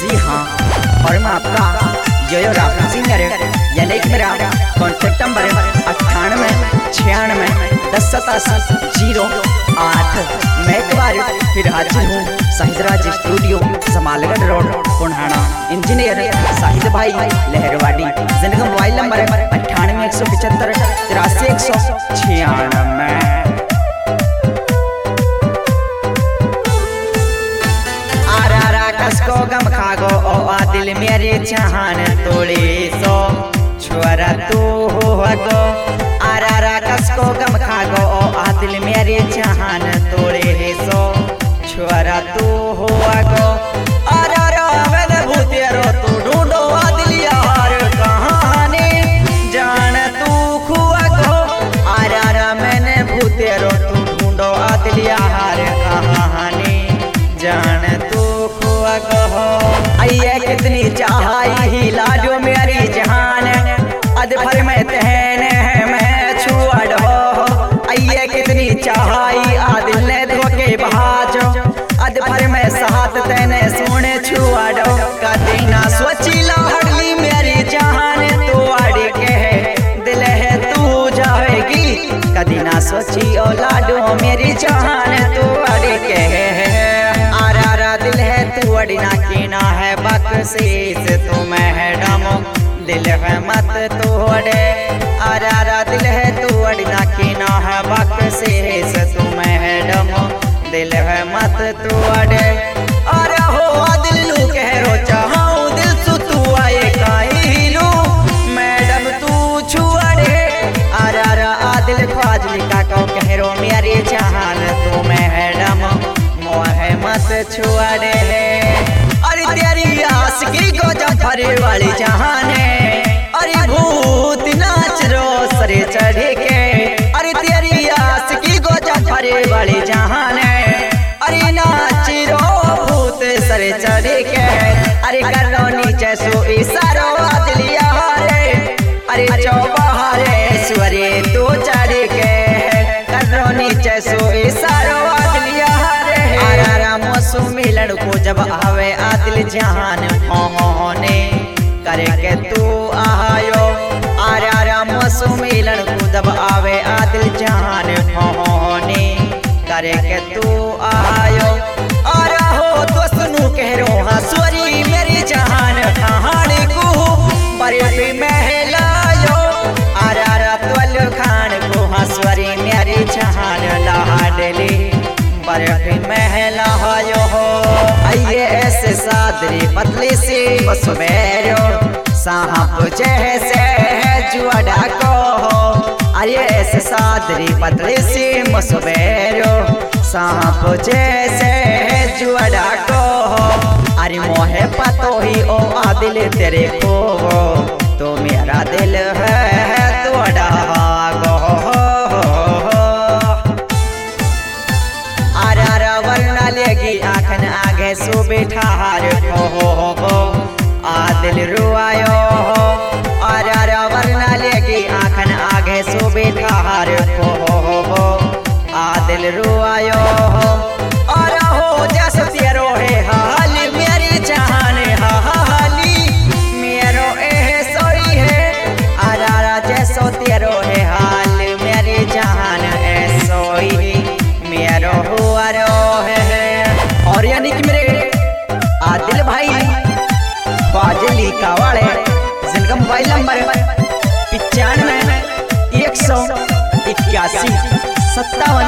जी हाँ, और मैं आपका जो राहुल सिंगर यानी कि मेरा कॉन्टेक्ट नंबर 98 1087 0 8। मैं एक बार फिर हाजिर हूँ Shahidraj studio Samalgarh road Punana. Engineer Shahid भाई लहरवाड़ी, जिनका मोबाइल नंबर है 98 175 83 196। कसको गम खागो ओ दिल मेरे जहान तोड़े सो छुआरा तू होगो। आरा कसको गम खागो ओ दिल मेरे जहान तोड़े सो छुआरा तू होगो। आरा मैंने भूतेरो तू ढूंढो दिल यार कहानी जान तू खुआगो। आरा मैंने भूतेरो तू ढूंढो दिल यार कहानी जान तू आइए कितनी चाहाई ही लाडो मेरी जहान अद भर में तहने मैं छुआड़ो। आइए कितनी चाहाई आदिल ने धोके बहाजो अद भर में साथ तेने सोने छुआड़ो। कदी ना सोची लाडली मेरी जहान तू आड़े के दिल है तू जाएगी। कदी ना सोची ओ लाडो मेरी जहान तू आड़े के दिल है तू अड़ना कीना है बख्शीश तू मैडम दिल है मत तोड़े। आरा दिल है तू अड़ना कीना है बख्शीश तू मैडम दिल है मत तोड़े। अरे हो दिल लू कह रो चाहूँ दिल सु तू आए काहिलू मैडम तू छुआड़े। आरा दिल ख्वाजली का कहो कह रो मेरी जहान तू मैडम मत छुआड़े। अरे तेरी आस की गोजा भरे वाली जहान है। अरे भूत नाच रो सरे चढ़े के। अरे तेरी आस की गोजा भरे वाली जहान है। अरे नाच रो भूत सरे चढ़े के। अरे करो नीचे सो इशारो दिलिया रे। अरे चौबारे स्वरे तू चढ़े के करो नीचे सो इशारो दिलिया रे। मिलन को जब आवे आदिल जहान होने करे के तू आयो। आरा मसु मिलन को जब आवे आदिल जहान होने करे के तू आयो। आरा हो तो सुनू कह रो हंसुरी मेरी जहान कहानी को बर्फी महलायो। आरा त्वल खान को हंसुरी मेरी जहान लाडली बर्फी महला हो। आइए ऐसे सादरी पतली सी बसवेरो सांप जैसे जुआड़ा को हो। आइए ऐसे सादरी पतली सी बसवेरो सांप जैसे जुआड़ा को हो। अरे मोहे पतो ही ओ आदिल तेरे को तो मेरा दिल है तोड़ा गो। लेगी आखन आगे सो बैठार हो आदिल रुआयो। आरा वरना लेगी आखन आगे सो बैठार हो आदिल रुआयो। और हो जैसे तेरो है हाल मेरी जहान हाली मेरो सोई है। आरा जैसो तेरो है हाल मेरी जहान सोई मेरो हुआ रो है। और यानी कि मेरे आदिल भाई फाजिली कावाड़े, जिनका मोबाइल नंबर 95 181 57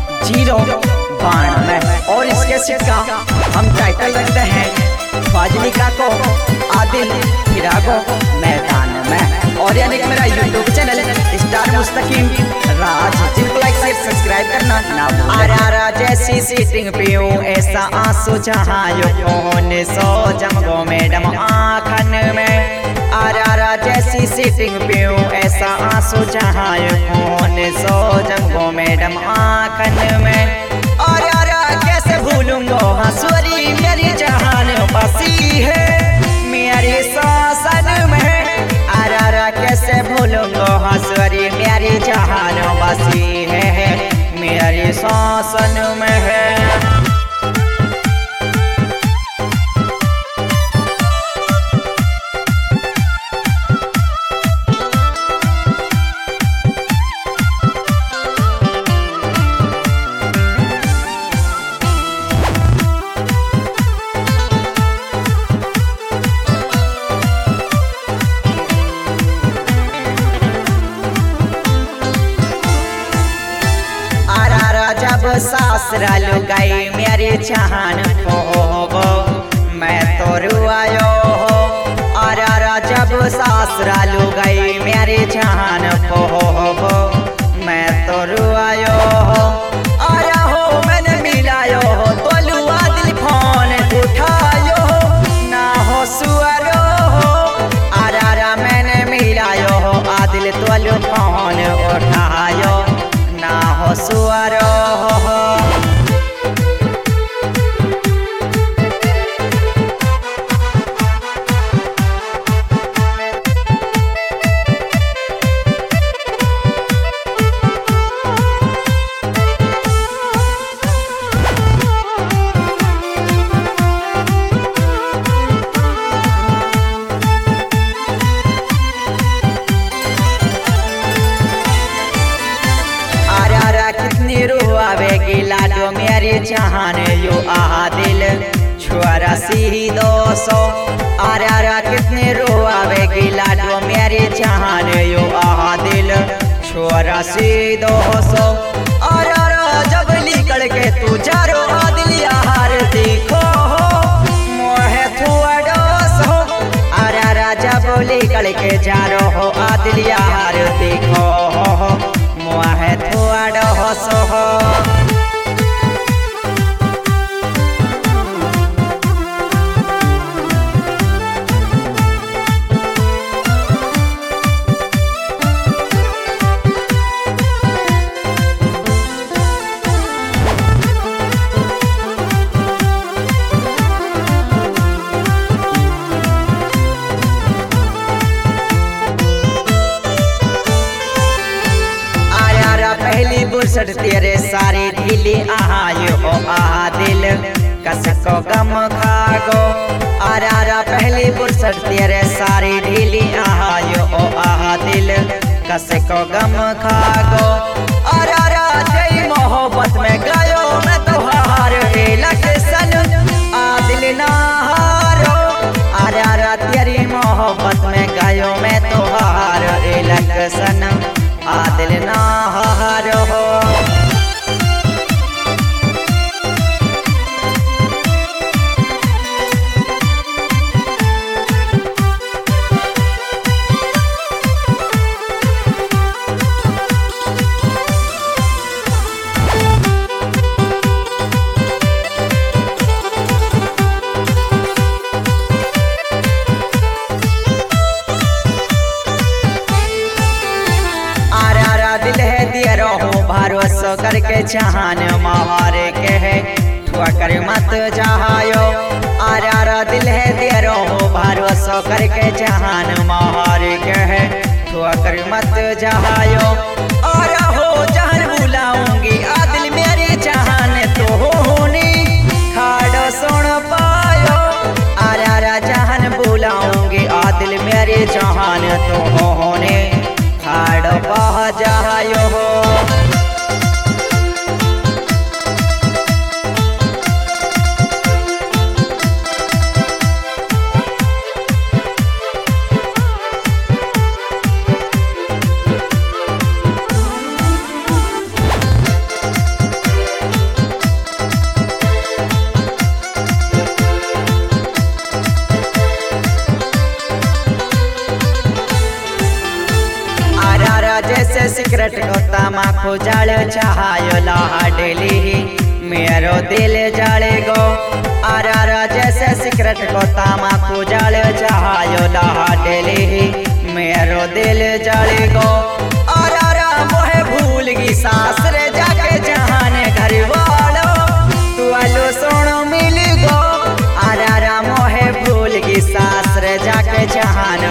092। और इसके सेट का हम टाइटल रखते हैं फाजिलिका को आदिल फिरागो मैदान में। और यानी कि मेरा यूट्यूब चैनल स्टार मुस्तकीम राज, जिनको लाइक शेयर सब्सक्राइब करना ना भूलें। आरा जैसी सीटिंग पे हो ऐसा आंसू जहायो कौन सो जमगो मैडम आँखन में। आरा जैसी सीटिंग पे हो ऐसा आंसू जहायो कौन सो जमगो मैडम आँखन में। और कैसे भूलूंगो हंसुरी मेरी जहान बसी है मेरे शासन में। आरा कैसे भूलूंगो हंसुरी मेरी जहान बसी है मेरे शासन में है। सासरा लुगाई मेरी जान हो मैं तो रुआयो हो आरा जब सासरा लुगाई मेरी जान हो मैं तो रुआयो हो आया हो मैंने मिलायो हो तो लुआ दिल फोन उठायो हो ना हो सुअरो हो आरा मैंने मिलायो हो आदिल तो लु फोन उठायो ना हो सुअरो हो। कितनी रुआवेगी लाडो मेरी जान यो दिल छुआरा सी 200 आरा कितनी रुआवेगी लाडो मेरी जान यो दिल छुआरा सी 200 आरा जब निकल के तू जारो दिल यार देखो मोहे थुआडो सो आरा जब निकल के जारो हो दिल यार देखो मोहे थुआडो सो पहली बुरसट तेरे सारी ढीली आयो दिल कसको गम खागो आरा पहली बुरसट तेरे सारी ढीली आयो दिल कसको गम खागो आरा जय मोहब्बत में गायो मैं तुहार लक्षण दिल ना हारो आरा तेरी मोहब्बत में गायो मैं तुहार लक्षण दिल ना हारो हो। दिल है दिया रहो भरोसा करके जहान मारे के है ठुआ कर मत जहायो आरा दिल है दिया रहो भरोसा करके जहान मारे के है ठुआ कर मत जहायो आरा हो जहान बुलाऊंगी दिल मेरी जहान तो होनी खाड़ो सुन पायो आरा जहान बुलाऊंगी दिल मेरी जहान तो होने खाड़ो पह जायो हो। जैसे सिगरेट को तमाकू जल चाहो लाडली मेरो दिल जले गो आरा जैसे सिगरेट को तमाकू जल चाहो लाडली मेरो दिल जले गो आरा मोहे भूल गई सासरे जाके जहान घर वालो तू आलो सोनो मिल गो आरा मोहे भूल गई सासरे जाके जहान